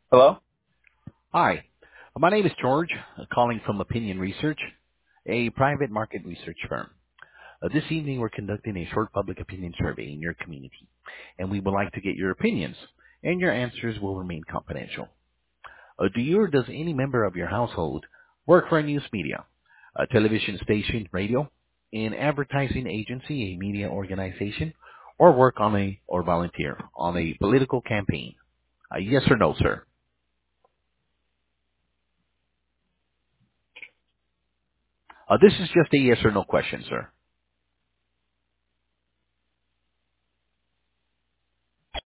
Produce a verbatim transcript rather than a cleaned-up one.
Hello? Hi, my name is George, uh, calling from Opinion Research, a private market research firm. Uh, this evening, we're conducting a short public opinion survey in your community, and we would like to get your opinions, and your answers will remain confidential. Uh, do you or does any member of your household work for a news media, a television station, radio, an advertising agency, a media organization, or work on a or volunteer on a political campaign? Uh, yes or no, sir? Uh, this is just a yes or no question, sir.